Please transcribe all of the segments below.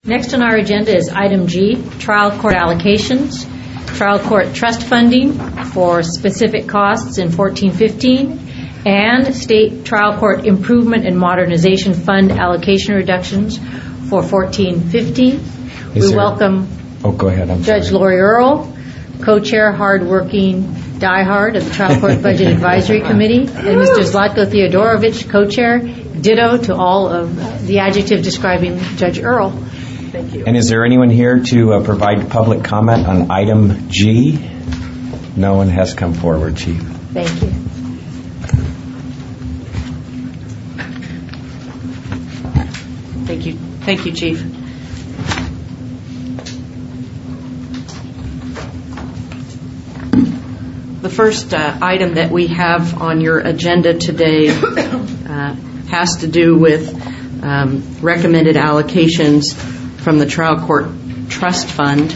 Next on our agenda is item G, trial court allocations, trial court trust funding for specific costs in 14-15, and state trial court improvement and modernization fund allocation reductions for 14-15. We welcome go ahead. Judge Lori Earle, co-chair, hard-working diehard of the Trial Court Budget Advisory Committee, and Mr. Zlatko Theodorovich, co-chair, ditto to all of the adjective describing Judge Earle. Thank you. And is there anyone here to provide public comment on item G? No one has come forward, Chief. Thank you. Thank you, Chief. The first item that we have on your agenda today has to do with recommended allocations from the Trial Court Trust Fund,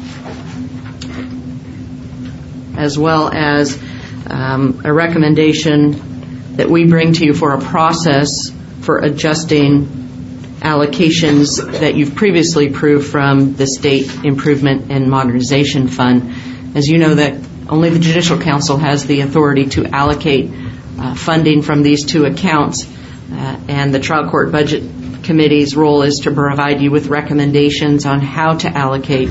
as well as a recommendation that we bring to you for a process for adjusting allocations that you've previously approved from the State Improvement and Modernization Fund. As you know, that only the Judicial Council has the authority to allocate funding from these two accounts, and the Trial Court Budget Committee's role is to provide you with recommendations on how to allocate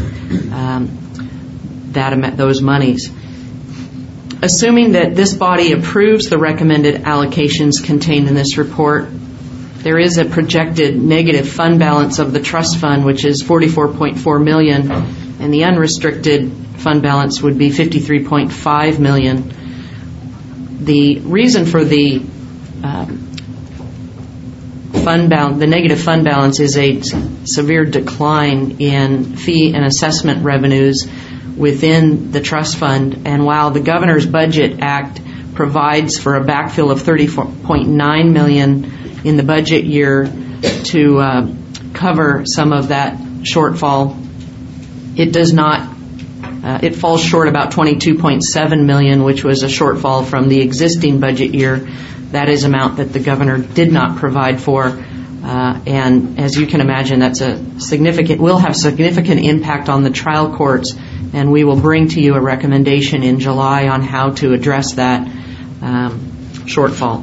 those monies. Assuming that this body approves the recommended allocations contained in this report, there is a projected negative fund balance of the trust fund, which is $44.4 million, and the unrestricted fund balance would be $53.5 million. The reason for the negative fund balance is a severe decline in fee and assessment revenues within the trust fund. And while the Governor's Budget Act provides for a backfill of $30.9 million in the budget year to cover some of that shortfall, it does not. It falls short about $22.7 million, which was a shortfall from the existing budget year. That is amount that the Governor did not provide for, and as you can imagine, that's will have significant impact on the trial courts, and we will bring to you a recommendation in July on how to address that shortfall.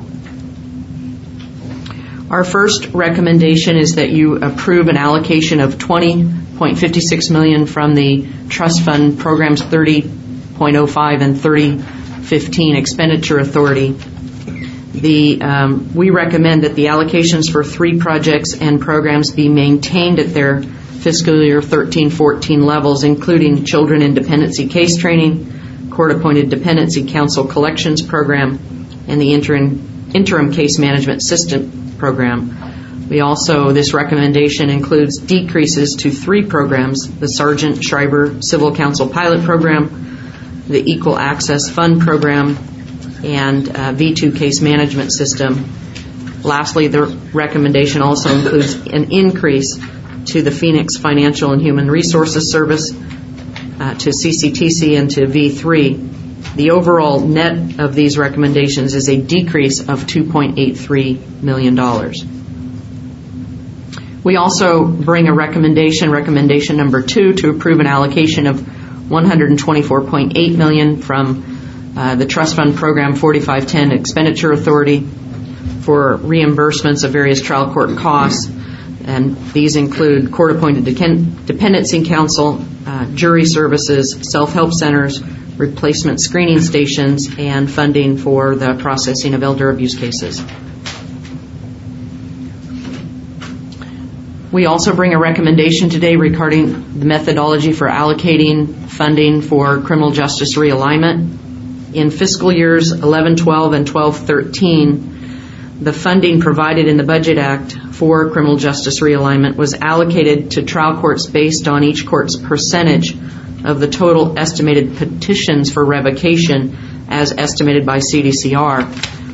Our first recommendation is that you approve an allocation of $20.56 million from the Trust Fund Programs 30.05 and 3015 Expenditure Authority. We recommend that the allocations for 3 projects and programs be maintained at their fiscal year 13-14 levels, including Children in Dependency Case Training, Court-Appointed Dependency Counsel Collections Program, and the Interim Case Management System Program. This recommendation includes decreases to 3 programs: the Sergeant Schreiber Civil Counsel Pilot Program, the Equal Access Fund Program, and V2 Case Management System. Lastly, the recommendation also includes an increase to the Phoenix Financial and Human Resources Service, to CCTC, and to V3. The overall net of these recommendations is a decrease of $2.83 million. We also bring a recommendation number 2, to approve an allocation of $124.8 million from the Trust Fund Program 4510 Expenditure Authority for reimbursements of various trial court costs, and these include court-appointed dependency counsel, jury services, self-help centers, replacement screening stations, and funding for the processing of elder abuse cases. We also bring a recommendation today regarding the methodology for allocating funding for criminal justice realignment. In fiscal years 11-12 and 12-13, the funding provided in the Budget Act for criminal justice realignment was allocated to trial courts based on each court's percentage of the total estimated petitions for revocation as estimated by CDCR.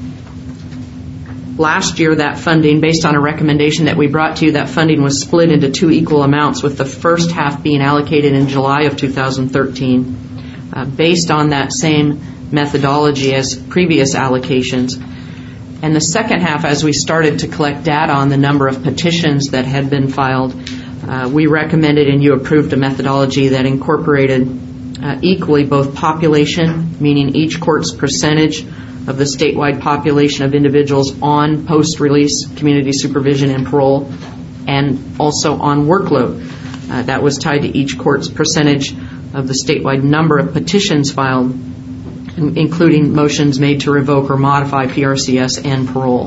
Last year, that funding, based on a recommendation that we brought to you, that funding was split into 2 equal amounts, with the first half being allocated in July of 2013, based on that same methodology as previous allocations. And the second half, as we started to collect data on the number of petitions that had been filed, We recommended and you approved a methodology that incorporated equally both population, meaning each court's percentage of the statewide population of individuals on post-release community supervision and parole, and also on workload. That was tied to each court's percentage of the statewide number of petitions filed, including motions made to revoke or modify PRCS and parole.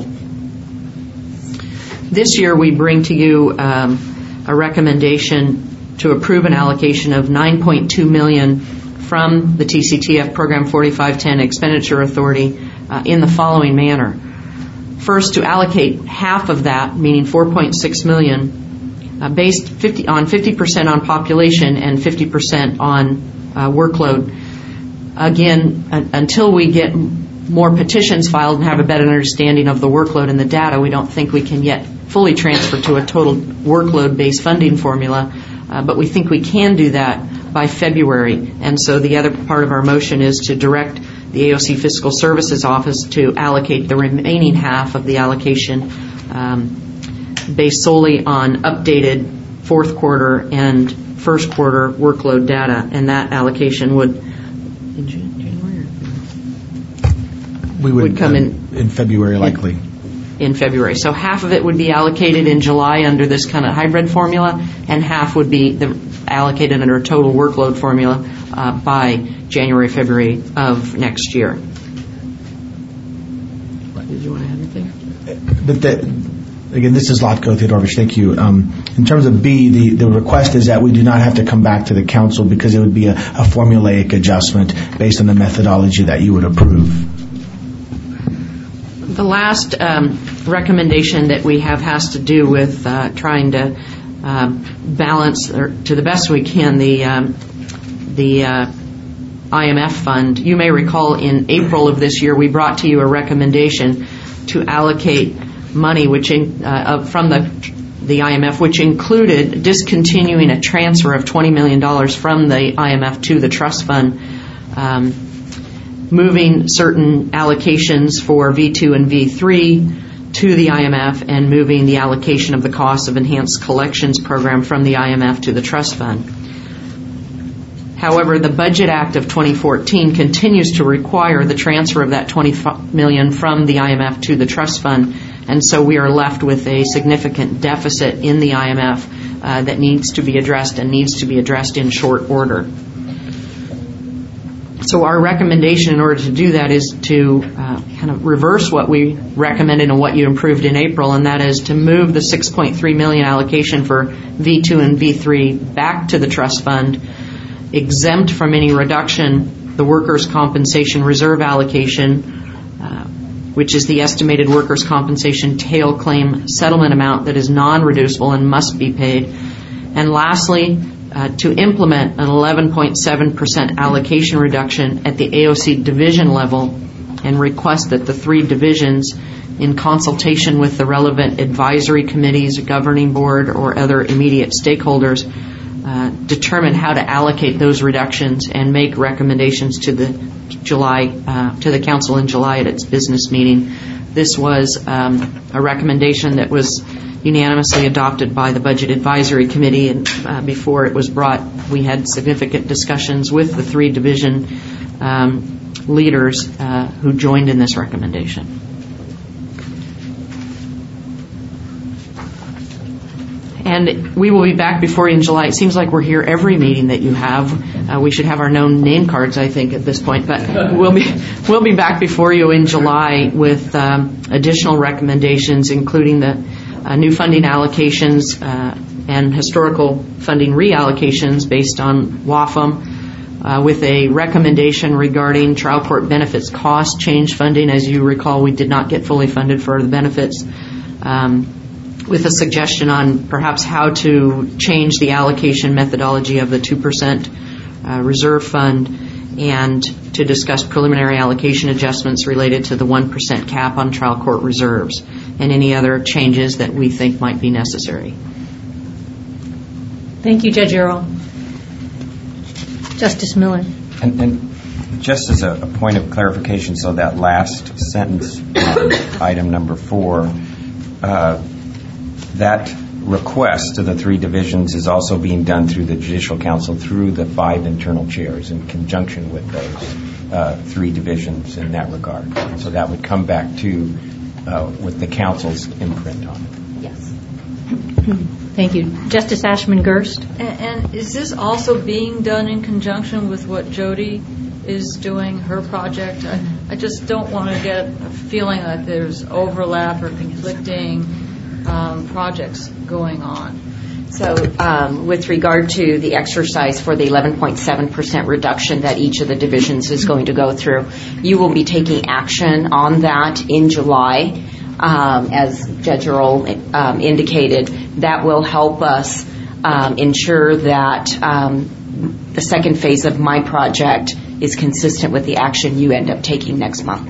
This year we bring to you a recommendation to approve an allocation of $9.2 million from the TCTF Program 4510 Expenditure Authority in the following manner. First, to allocate half of that, meaning $4.6 million, based on 50% on population and 50% on workload. Again, until we get more petitions filed and have a better understanding of the workload and the data, we don't think we can yet fully transfer to a total workload-based funding formula, but we think we can do that by February. And so the other part of our motion is to direct the AOC Fiscal Services Office to allocate the remaining half of the allocation based solely on updated fourth quarter and first quarter workload data, and that allocation would in January? We would come in February, likely. In February. So half of it would be allocated in July under this kind of hybrid formula, and half would be allocated under a total workload formula by January, February of next year. Did you want to add anything? But again, this is Latko Theodorovich. Thank you. In terms of B, the request is that we do not have to come back to the council because it would be a formulaic adjustment based on the methodology that you would approve. The last recommendation that we have has to do with trying to balance, or to the best we can, the IMF fund. You may recall in April of this year we brought to you a recommendation to allocate money from the IMF, which included discontinuing a transfer of $20 million from the IMF to the trust fund, moving certain allocations for V2 and V3 to the IMF, and moving the allocation of the cost of enhanced collections program from the IMF to the trust fund. However, the Budget Act of 2014 continues to require the transfer of that $20 million from the IMF to the trust fund, and so we are left with a significant deficit in the IMF that needs to be addressed, and needs to be addressed in short order. So our recommendation in order to do that is to kind of reverse what we recommended and what you improved in April, and that is to move the $6.3 million allocation for V2 and V3 back to the trust fund, exempt from any reduction the workers' compensation reserve allocation, which is the estimated workers' compensation tail claim settlement amount that is non-reducible and must be paid. And lastly, to implement an 11.7% allocation reduction at the AOC division level, and request that the three divisions, in consultation with the relevant advisory committees, governing board, or other immediate stakeholders, determine how to allocate those reductions and make recommendations to the council in July at its business meeting. This was a recommendation that was unanimously adopted by the Budget Advisory Committee, and before it was brought, we had significant discussions with the three division leaders who joined in this recommendation. And we will be back before you in July. It seems like we're here every meeting that you have. We should have our known name cards, I think, at this point. But we'll be back before you in July with additional recommendations, including the new funding allocations and historical funding reallocations based on WAFM, with a recommendation regarding trial court benefits cost change funding. As you recall, we did not get fully funded for the benefits, with a suggestion on perhaps how to change the allocation methodology of the 2% reserve fund, and to discuss preliminary allocation adjustments related to the 1% cap on trial court reserves and any other changes that we think might be necessary. Thank you, Judge Earle. Justice Miller. And just as a point of clarification, so that last sentence on item number 4, that request to the 3 divisions is also being done through the Judicial Council through the 5 internal chairs in conjunction with those 3 divisions in that regard. So that would come back to with the council's imprint on it. Yes. Thank you. Justice Ashman-Gerst. And is this also being done in conjunction with what Jody is doing, her project? I just don't want to get a feeling that there's overlap or conflicting projects going on. So with regard to the exercise for the 11.7% reduction that each of the divisions is going to go through, you will be taking action on that in July. As Judge Earl indicated, that will help us ensure that the second phase of my project is consistent with the action you end up taking next month.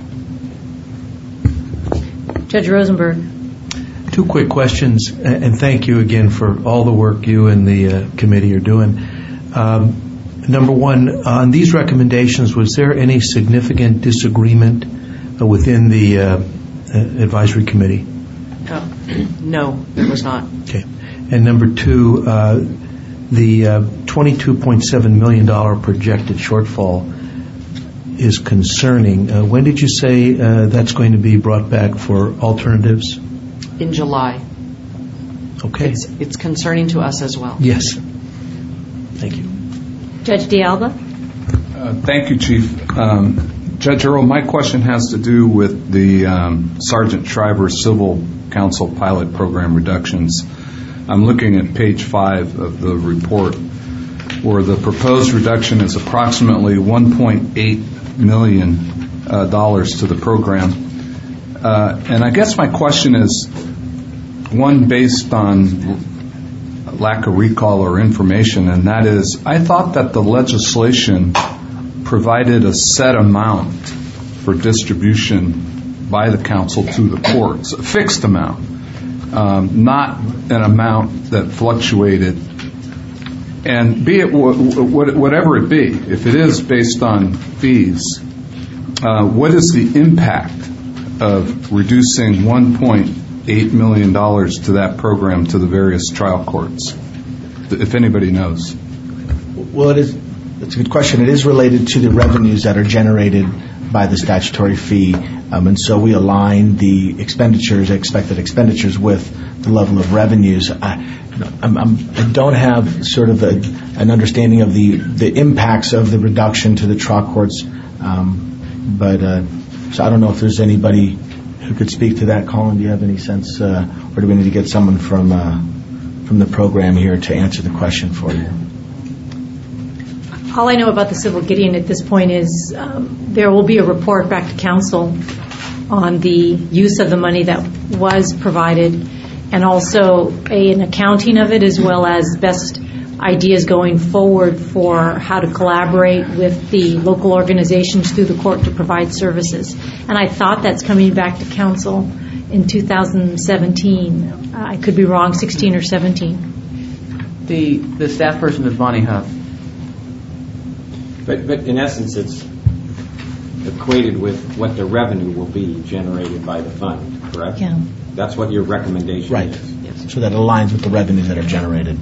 Judge Rosenberg. 2 quick questions, and thank you again for all the work you and the committee are doing. Number 1, on these recommendations, was there any significant disagreement within the advisory committee? No, there was not. Okay. And number 2, the $22.7 million projected shortfall is concerning. When did you say that's going to be brought back for alternatives? In July. Okay. It's concerning to us as well. Yes. Thank you. Judge D'Alba. Thank you, Chief. Judge Earl, my question has to do with the Sergeant Shriver Civil Council pilot program reductions. I'm looking at page 5 of the report, where the proposed reduction is approximately $1.8 million to the program. And I guess my question is, one based on lack of recall or information, and that is, I thought that the legislation provided a set amount for distribution by the council to the courts, a fixed amount, not an amount that fluctuated. And be it whatever it be, if it is based on fees, what is the impact of reducing $1.8 million to that program to the various trial courts, if anybody knows? Well, it's a good question. It is related to the revenues that are generated by the statutory fee, and so we align the expected expenditures with the level of revenues. I don't have sort of an understanding of the impacts of the reduction to the trial courts, so I don't know if there's anybody who could speak to that. Colin, do you have any sense, or do we need to get someone from the program here to answer the question for you? All I know about the Civil Gideon at this point is there will be a report back to council on the use of the money that was provided, and also an accounting of it, as well as best ideas going forward for how to collaborate with the local organizations through the court to provide services. And I thought that's coming back to council in 2017. I could be wrong, 16 or 17. The staff person is Bonnie Huff. But in essence, it's equated with what the revenue will be generated by the fund, correct? Yeah. That's what your recommendation right. is. Yes. So that aligns with the revenues that are generated.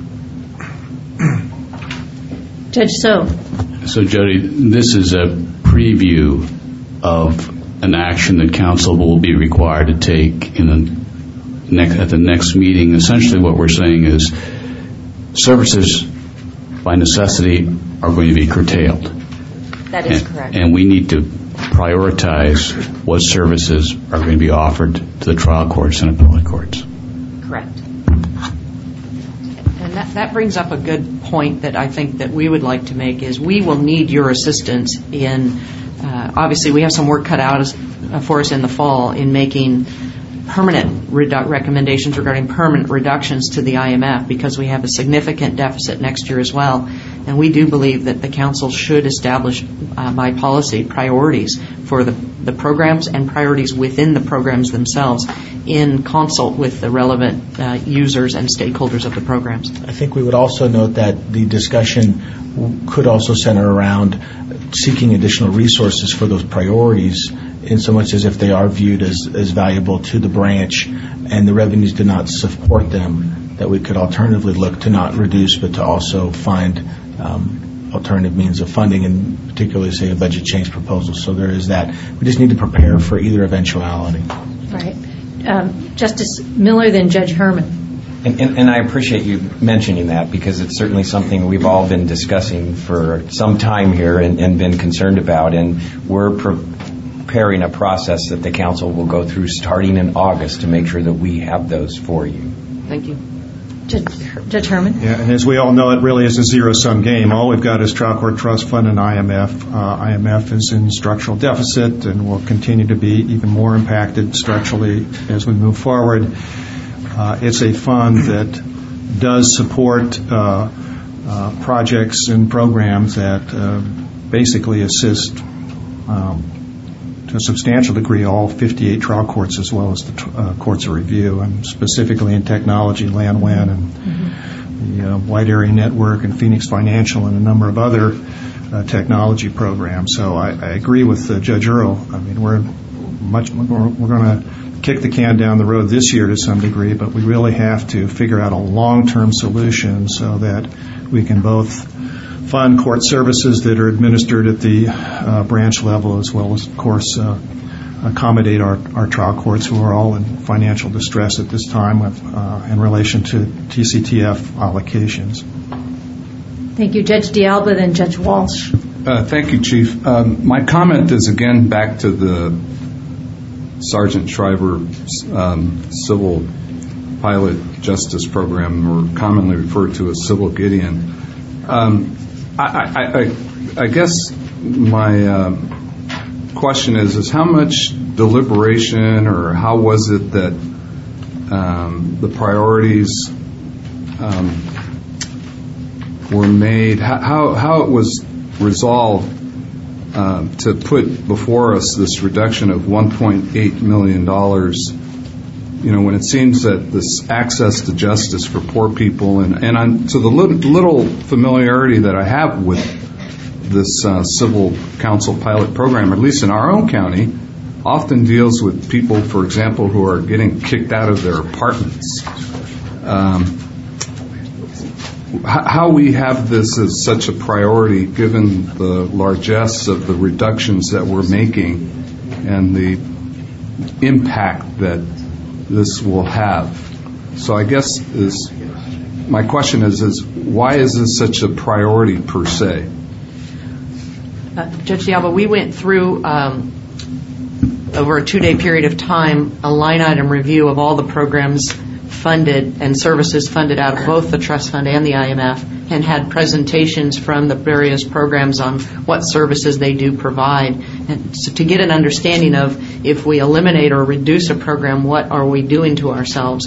Judge So, Jody, this is a preview of an action that council will be required to take at the next meeting. Essentially what we're saying is services by necessity are going to be curtailed. That is correct. And we need to prioritize what services are going to be offered to the trial courts and appellate courts. Correct. And that brings up a good point that I think that we would like to make is we will need your assistance in, obviously we have some work cut out for us in the fall in making permanent recommendations regarding permanent reductions to the IMF, because we have a significant deficit next year as well. And we do believe that the council should establish by policy priorities for the programs and priorities within the programs themselves in consult with the relevant users and stakeholders of the programs. I think we would also note that the discussion could also center around seeking additional resources for those priorities, in so much as if they are viewed as valuable to the branch and the revenues do not support them, that we could alternatively look to not reduce, but to also find alternative means of funding, and particularly, say, a budget change proposal. So there is that. We just need to prepare for either eventuality. Right. Justice Miller, then Judge Herman. And I appreciate you mentioning that, because it's certainly something we've all been discussing for some time here and been concerned about, and we're preparing a process that the council will go through starting in August to make sure that we have those for you. Thank you. Judge Herman? Yeah, and as we all know, it really is a zero-sum game. All we've got is Trial Court Trust Fund and IMF. IMF is in structural deficit and will continue to be even more impacted structurally as we move forward. It's a fund that does support projects and programs that basically assist to a substantial degree all 58 trial courts as well as the courts of review, and specifically in technology, LandWin, and the Wide Area Network and Phoenix Financial and a number of other technology programs. So I agree with Judge Earle. I mean, we're going to kick the can down the road this year to some degree, but we really have to figure out a long-term solution so that we can both fund court services that are administered at the branch level, as well as, of course, accommodate our trial courts who are all in financial distress at this time in relation to TCTF allocations. Thank you. Judge D'Alba, then Judge Walsh. Thank you, Chief. My comment is, again, back to the Sergeant Shriver Civil Pilot Justice Program, or commonly referred to as Civil Gideon. I guess my question is how much deliberation, or how was it that the priorities were made, how it was resolved to put before us this reduction of $1.8 million, when it seems that this access to justice for poor people, and to the little familiarity that I have with this civil counsel pilot program, at least in our own county, often deals with people, for example, who are getting kicked out of their apartments. How we have this as such a priority, given the largesse of the reductions that we're making and the impact that this will have. So I guess my question is why is this such a priority per se? Judge D'Alba, we went through over a 2-day period of time a line item review of all the programs funded and services funded out of both the trust fund and the IMF, and had presentations from the various programs on what services they do provide, and so to get an understanding of if we eliminate or reduce a program, what are we doing to ourselves.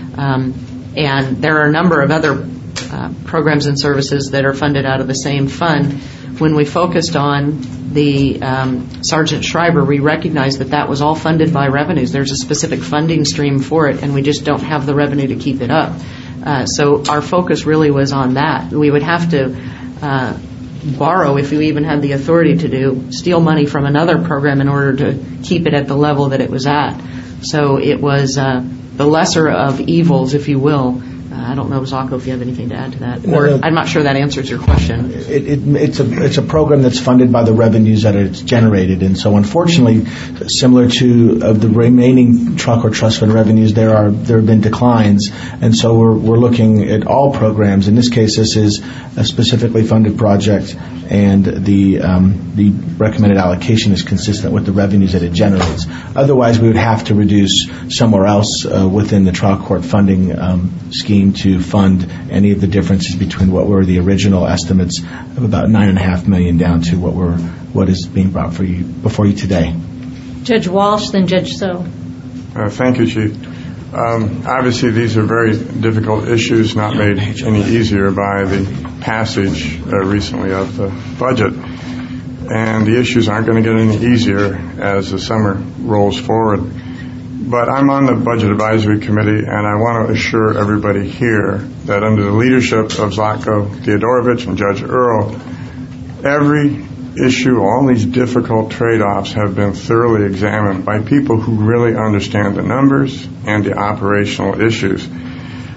And there are a number of other programs and services that are funded out of the same fund. When we focused on the Sergeant Shriver, we recognized that was all funded by revenues. There's a specific funding stream for it, and we just don't have the revenue to keep it up. So our focus really was on that. We would have to borrow, if we even had the authority to steal money from another program in order to keep it at the level that it was at. So it was the lesser of evils, if you will. I don't know, Zocco, if you have anything to add to that. Or I'm not sure that answers your question. It's a program that's funded by the revenues that it's generated, and so unfortunately, similar to the remaining trial court trust fund revenues, there have been declines, and so we're looking at all programs. In this case, this is a specifically funded project, and the recommended allocation is consistent with the revenues that it generates. Otherwise, we would have to reduce somewhere else within the trial court funding scheme to fund any of the differences between what were the original estimates of about $9.5 million down to what is being brought before you today. Judge Walsh, then Judge So. Thank you, Chief. Obviously, these are very difficult issues, not made any easier by the passage recently of the budget. And the issues aren't going to get any easier as the summer rolls forward. But I'm on the Budget Advisory Committee, and I want to assure everybody here that under the leadership of Zlatko Theodorovich and Judge Earle, every issue, all these difficult trade-offs have been thoroughly examined by people who really understand the numbers and the operational issues.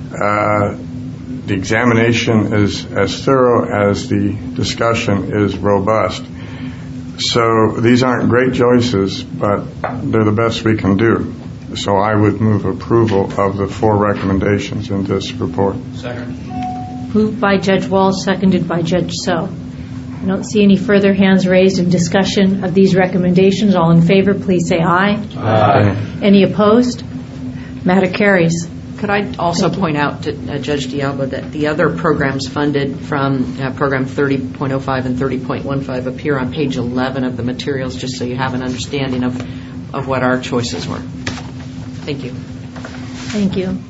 The examination is as thorough as the discussion is robust. So these aren't great choices, but they're the best we can do. So I would move approval of the 4 recommendations in this report. Second. Moved by Judge Walsh, seconded by Judge So. I don't see any further hands raised in discussion of these recommendations. All in favor, please say aye. Aye. Any opposed? Matter carries. Could I also point out to Judge D'Alba that the other programs funded from Program 30.05 and 30.15 appear on page 11 of the materials, just so you have an understanding of what our choices were. Thank you. Thank you.